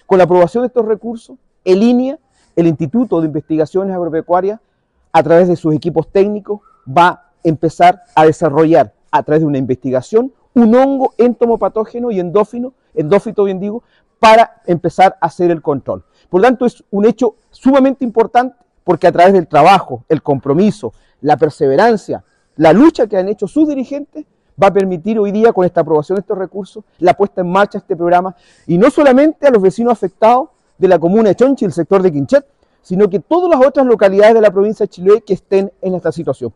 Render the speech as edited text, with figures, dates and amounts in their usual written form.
Con la aprobación de estos recursos, el INIA, el Instituto de Investigaciones Agropecuarias, a través de sus equipos técnicos, va a empezar a desarrollar, a través de una investigación, un hongo entomopatógeno y endófito, bien digo, para empezar a hacer el control. Por lo tanto, es un hecho sumamente importante porque a través del trabajo, el compromiso, la perseverancia, la lucha que han hecho sus dirigentes, va a permitir hoy día, con esta aprobación de estos recursos, la puesta en marcha de este programa, y no solamente a los vecinos afectados de la comuna de Chonchi, el sector de Quinchet, sino que todas las otras localidades de la provincia de Chiloé que estén en esta situación.